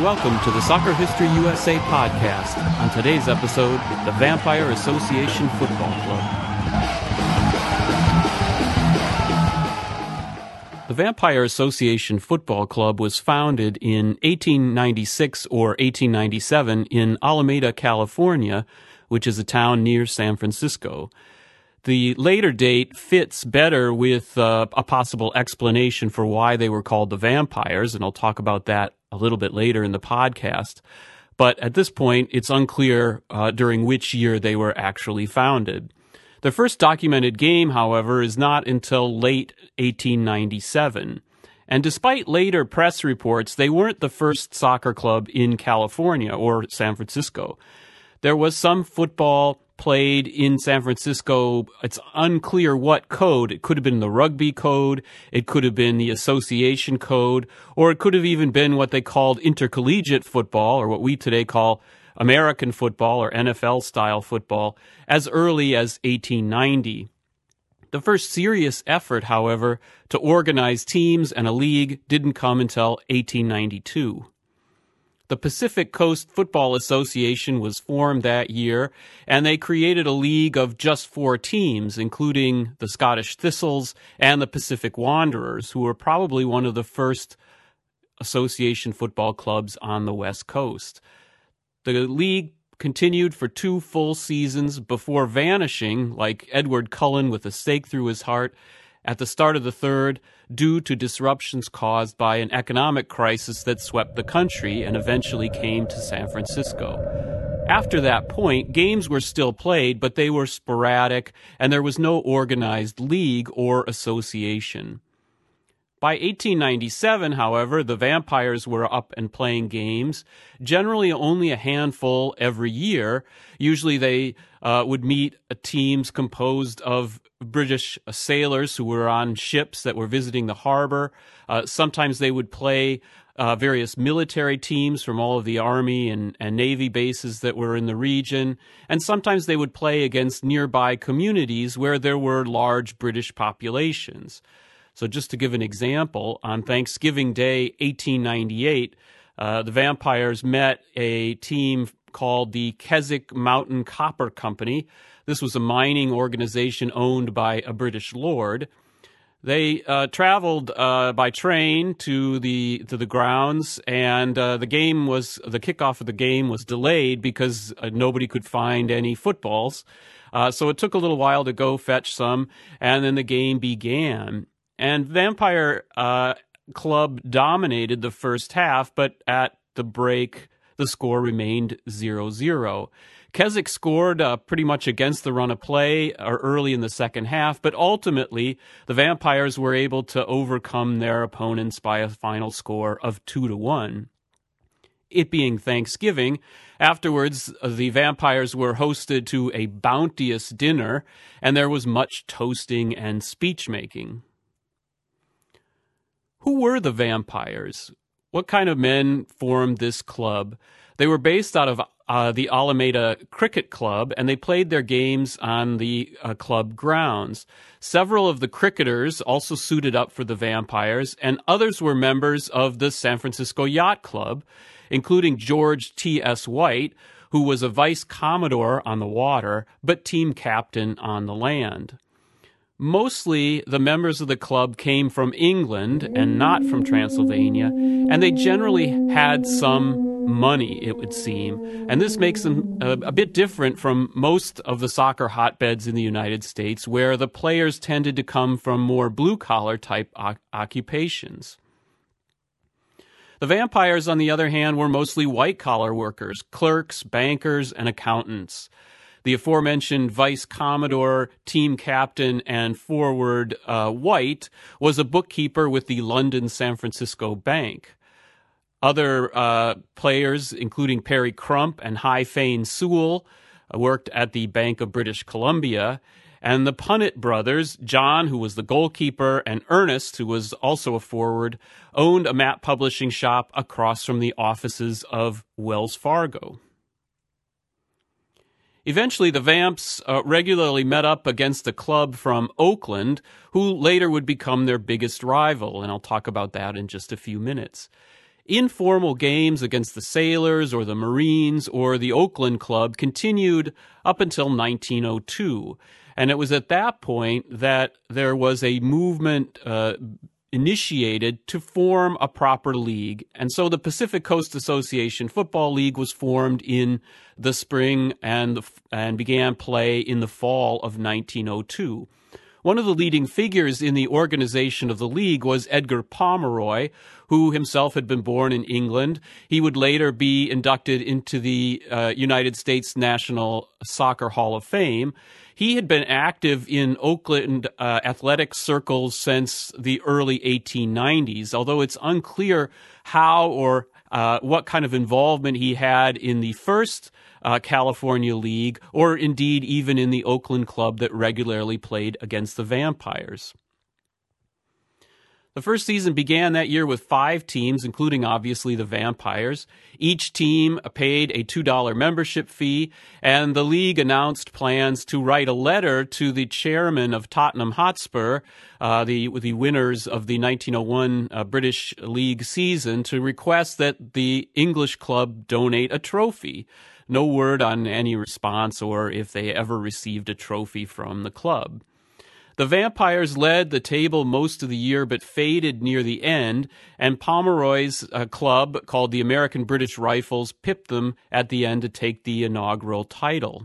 and welcome to the Soccer History USA podcast. On today's episode, the Vampire Association Football Club. The Vampire Association Football Club was founded in 1896 or 1897 in Alameda, California, which is a town near San Francisco. The later date fits better with a possible explanation for why they were called the Vampires, and I'll talk about that a little bit later in the podcast. But at this point, it's unclear during which year they were actually founded. Their first documented game, however, is not until late 1897. And despite later press reports, they weren't the first soccer club in California or San Francisco. There was some football played in San Francisco. It's unclear what code. It could have been the rugby code, it could have been the association code, or it could have even been what they called intercollegiate football, or what we today call American football or NFL-style football, as early as 1890. The first serious effort, however, to organize teams and a league didn't come until 1892. The Pacific Coast Football Association was formed that year, and they created a league of just 4 teams, including the Scottish Thistles and the Pacific Wanderers, who were probably one of the first association football clubs on the West Coast. The league continued for 2 full seasons before vanishing, like Edward Cullen with a stake through his heart, at the start of the third, due to disruptions caused by an economic crisis that swept the country and eventually came to San Francisco. After that point, games were still played, but they were sporadic, and there was no organized league or association. By 1897, however, the Vampires were up and playing games, generally only a handful every year. Usually they would meet teams composed of British sailors who were on ships that were visiting the harbor. Sometimes they would play various military teams from all of the Army and Navy bases that were in the region. And sometimes they would play against nearby communities where there were large British populations. So just to give an example, on Thanksgiving Day, 1898, the Vampires met a team called the Keswick Mountain Copper Company. This was a mining organization owned by a British lord. They traveled by train to the grounds, and the kickoff of the game was delayed because nobody could find any footballs. So it took a little while to go fetch some, and then the game began. And Vampire Club dominated the first half, but at the break, the score remained 0-0. Keswick scored pretty much against the run of play early in the second half, but ultimately the Vampires were able to overcome their opponents by a final score of 2-1. It being Thanksgiving, afterwards the Vampires were hosted to a bounteous dinner, and there was much toasting and speech-making. Who were the Vampires? What kind of men formed this club? They were based out of the Alameda Cricket Club, and they played their games on the club grounds. Several of the cricketers also suited up for the Vampires, and others were members of the San Francisco Yacht Club, including George T.S. White, who was a vice commodore on the water, but team captain on the land. Mostly, the members of the club came from England and not from Transylvania, and they generally had some money, it would seem. And this makes them a bit different from most of the soccer hotbeds in the United States, where the players tended to come from more blue-collar type occupations. The Vampires, on the other hand, were mostly white-collar workers, clerks, bankers, and accountants. The aforementioned Vice Commodore, team captain, and forward White was a bookkeeper with the London San Francisco Bank. Other players, including Perry Crump and High Fane Sewell, worked at the Bank of British Columbia. And the Punnett brothers, John, who was the goalkeeper, and Ernest, who was also a forward, owned a map publishing shop across from the offices of Wells Fargo. Eventually, the Vamps regularly met up against a club from Oakland, who later would become their biggest rival, and I'll talk about that in just a few minutes. Informal games against the Sailors or the Marines or the Oakland Club continued up until 1902. And it was at that point that there was a movement initiated to form a proper league. And so the Pacific Coast Association Football League was formed in the spring and began play in the fall of 1902. One of the leading figures in the organization of the league was Edgar Pomeroy, who himself had been born in England. He would later be inducted into the United States National Soccer Hall of Fame. He had been active in Oakland athletic circles since the early 1890s, although it's unclear how or what kind of involvement he had in the first California League, or indeed even in the Oakland Club that regularly played against the Vampires. The first season began that year with 5 teams, including obviously the Vampires. Each team paid a $2 membership fee, and the league announced plans to write a letter to the chairman of Tottenham Hotspur, the winners of the 1901 British League season, to request that the English club donate a trophy. No word on any response or if they ever received a trophy from the club. The Vampires led the table most of the year but faded near the end, and Pomeroy's club, called the American British Rifles, pipped them at the end to take the inaugural title.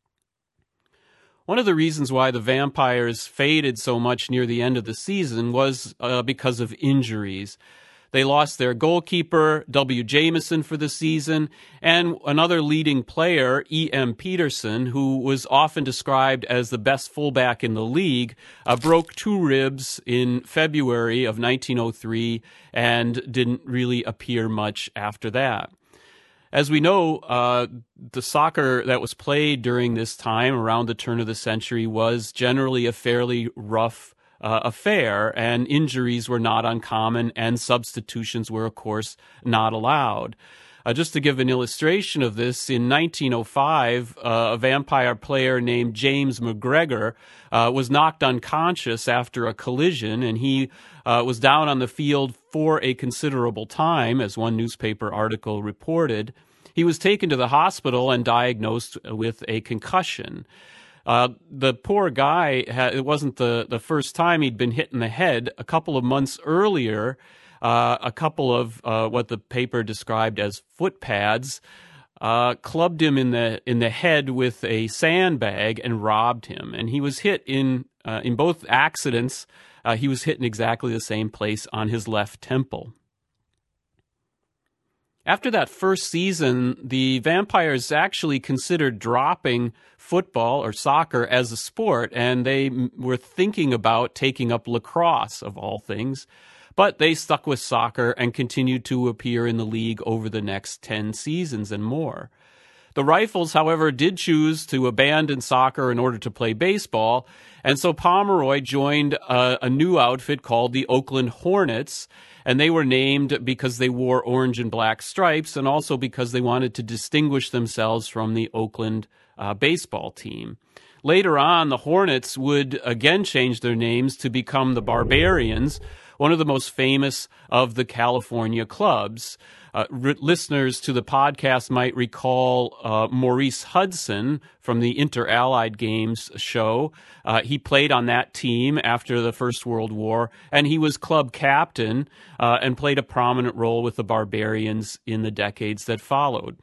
One of the reasons why the Vampires faded so much near the end of the season was because of injuries. They lost their goalkeeper, W. Jameson, for the season, and another leading player, E.M. Peterson, who was often described as the best fullback in the league, broke 2 ribs in February of 1903 and didn't really appear much after that. As we know, the soccer that was played during this time, around the turn of the century, was generally a fairly rough affair, and injuries were not uncommon, and substitutions were, of course, not allowed. Just to give an illustration of this, in 1905, a Vampire player named James McGregor was knocked unconscious after a collision, and he was down on the field for a considerable time, as one newspaper article reported. He was taken to the hospital and diagnosed with a concussion. The poor guy, it wasn't the first time he'd been hit in the head. A couple of months earlier, a couple of what the paper described as footpads clubbed him in the head with a sandbag and robbed him. And he was hit in both accidents. He was hit in exactly the same place on his left temple. After that first season, the Vampires actually considered dropping football or soccer as a sport, and they were thinking about taking up lacrosse, of all things. But they stuck with soccer and continued to appear in the league over the next 10 seasons and more. The Rifles, however, did choose to abandon soccer in order to play baseball, and so Pomeroy joined a new outfit called the Oakland Hornets, and they were named because they wore orange and black stripes, and also because they wanted to distinguish themselves from the Oakland baseball team. Later on, the Hornets would again change their names to become the Barbarians, one of the most famous of the California clubs. Listeners to the podcast might recall Maurice Hudson from the Inter-Allied Games show. He played on that team after the First World War, and he was club captain and played a prominent role with the Barbarians in the decades that followed.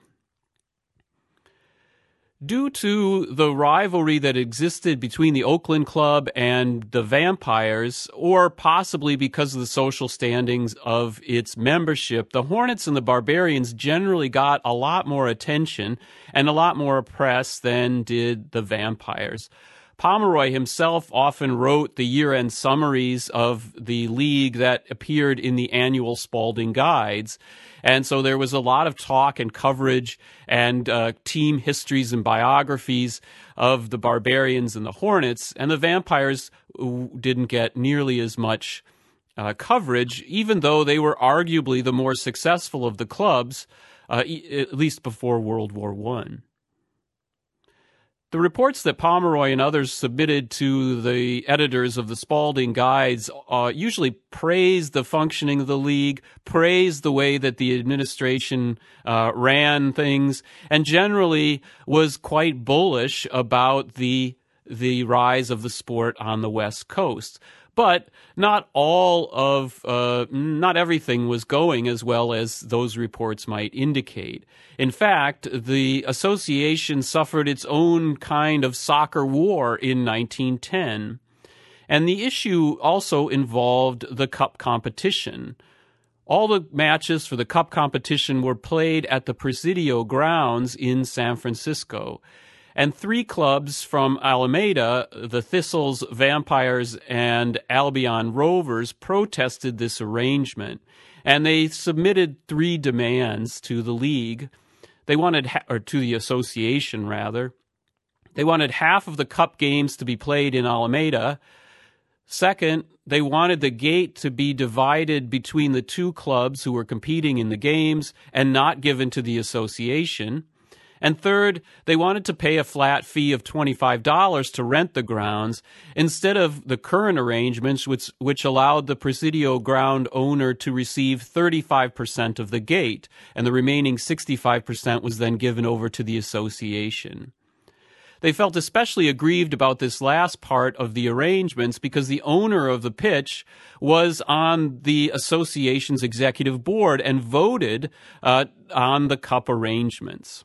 Due to the rivalry that existed between the Oakland Club and the Vampires, or possibly because of the social standings of its membership, the Hornets and the Barbarians generally got a lot more attention and a lot more press than did the Vampires. Pomeroy himself often wrote the year-end summaries of the league that appeared in the annual Spalding Guides. And so there was a lot of talk and coverage and team histories and biographies of the Barbarians and the Hornets, and the Vampires didn't get nearly as much coverage, even though they were arguably the more successful of the clubs, at least before World War I. The reports that Pomeroy and others submitted to the editors of the Spalding Guides usually praised the functioning of the league, praised the way that the administration ran things, and generally was quite bullish about the rise of the sport on the West Coast. But not everything was going as well as those reports might indicate. In fact, the association suffered its own kind of soccer war in 1910. And the issue also involved the cup competition. All the matches for the cup competition were played at the Presidio grounds in San Francisco. And 3 clubs from Alameda, the Thistles, Vampires, and Albion Rovers, protested this arrangement. And they submitted 3 demands to the league. They wanted, or to the association rather. They wanted half of the cup games to be played in Alameda. Second, they wanted the gate to be divided between the 2 clubs who were competing in the games and not given to the association. And third, they wanted to pay a flat fee of $25 to rent the grounds instead of the current arrangements which allowed the Presidio ground owner to receive 35% of the gate, and the remaining 65% was then given over to the association. They felt especially aggrieved about this last part of the arrangements because the owner of the pitch was on the association's executive board and voted on the cup arrangements.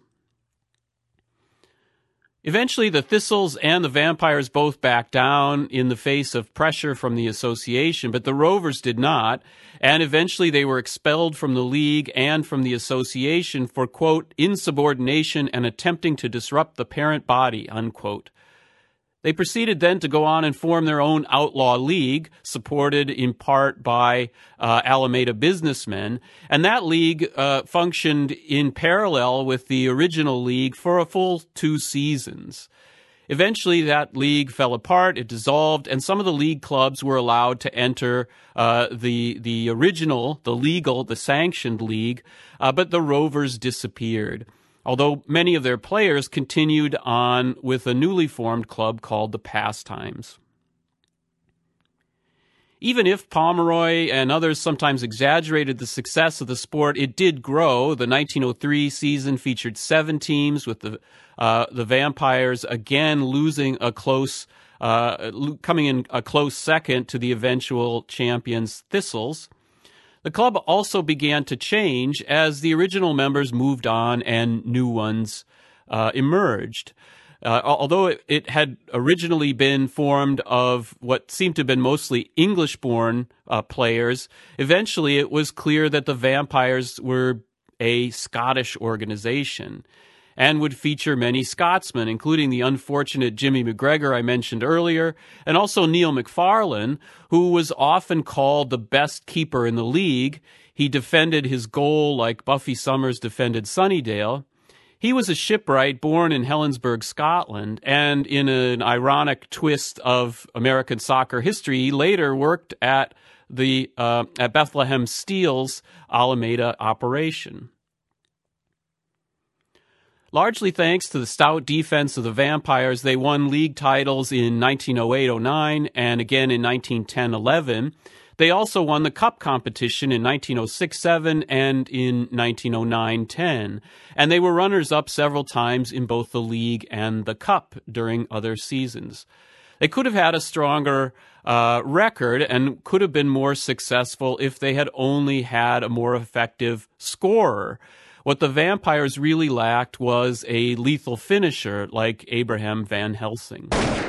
Eventually, the Thistles and the Vampires both backed down in the face of pressure from the association, but the Rovers did not, and eventually they were expelled from the league and from the association for, quote, insubordination and attempting to disrupt the parent body, unquote. They proceeded then to go on and form their own outlaw league, supported in part by Alameda businessmen, and that league functioned in parallel with the original league for a full 2 seasons. Eventually, that league fell apart, it dissolved, and some of the league clubs were allowed to enter the original, the legal, the sanctioned league, but the Rovers disappeared, although many of their players continued on with a newly formed club called the Pastimes. Even if Pomeroy and others sometimes exaggerated the success of the sport, it did grow. The 1903 season featured 7 teams, with the Vampires again losing coming in a close second to the eventual champions Thistles. The club also began to change as the original members moved on and new ones emerged. Although it had originally been formed of what seemed to have been mostly English-born players, eventually it was clear that the Vampires were a Scottish organization and would feature many Scotsmen, including the unfortunate Jimmy McGregor I mentioned earlier, and also Neil McFarlane, who was often called the best keeper in the league. He defended his goal like Buffy Summers defended Sunnydale. He was a shipwright born in Helensburgh, Scotland, and in an ironic twist of American soccer history, he later worked at Bethlehem Steel's Alameda operation. Largely thanks to the stout defense of the Vampires, they won league titles in 1908-09 and again in 1910-11. They also won the Cup competition in 1906-07 and in 1909-10, and they were runners-up several times in both the league and the Cup during other seasons. They could have had a stronger record and could have been more successful if they had only had a more effective scorer. What the Vampires really lacked was a lethal finisher like Abraham Van Helsing.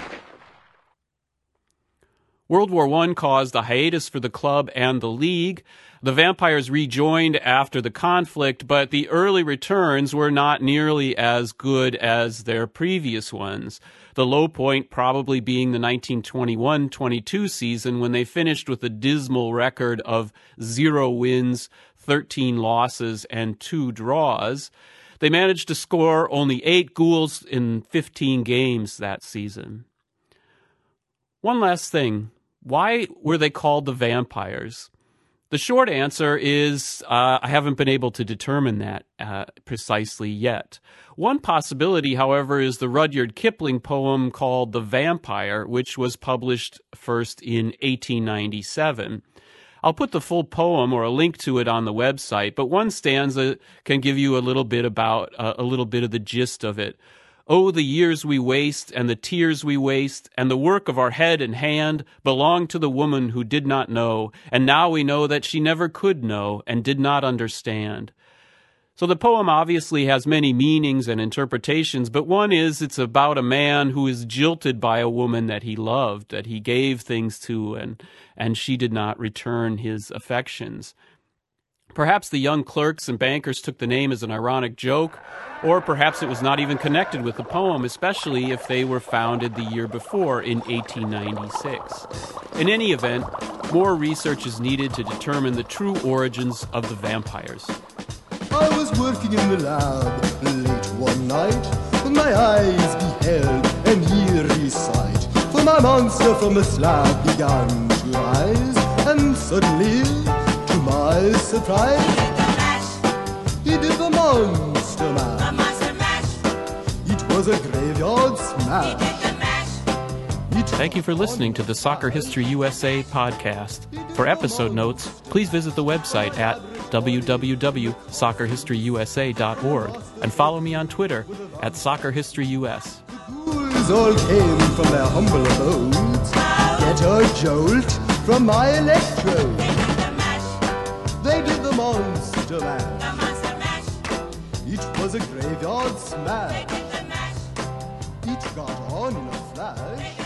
World War I caused a hiatus for the club and the league. The Vampires rejoined after the conflict, but the early returns were not nearly as good as their previous ones. The low point probably being the 1921-22 season, when they finished with a dismal record of 0 wins, 13 losses, and 2 draws. They managed to score only 8 goals in 15 games that season. One last thing. Why were they called the Vampires? The short answer is I haven't been able to determine that precisely yet. One possibility, however, is the Rudyard Kipling poem called The Vampire, which was published first in 1897. I'll put the full poem or a link to it on the website, but one stanza can give you a little bit of the gist of it. Oh, the years we waste and the tears we waste and the work of our head and hand belong to the woman who did not know, and now we know that she never could know and did not understand. So the poem obviously has many meanings and interpretations, but one is it's about a man who is jilted by a woman that he loved, that he gave things to, and she did not return his affections. Perhaps the young clerks and bankers took the name as an ironic joke, or perhaps it was not even connected with the poem, especially if they were founded the year before in 1896. In any event, more research is needed to determine the true origins of the vampires. I was working in the lab late one night when my eyes beheld an eerie sight. For my monster from the slab began to rise, and suddenly, to my surprise, he did the monster mash. The monster mash. It was a graveyard smash. He did the mash. Thank you for listening to the Soccer History USA podcast. For episode notes, please visit the website at www.soccerhistoryusa.org and follow me on Twitter at SoccerHistoryUS. Ghouls all came from their humble abodes to get a jolt from my electrode. They did the monster mash. The monster mash. It was a graveyard smash. They did the mash. It got on in a flash.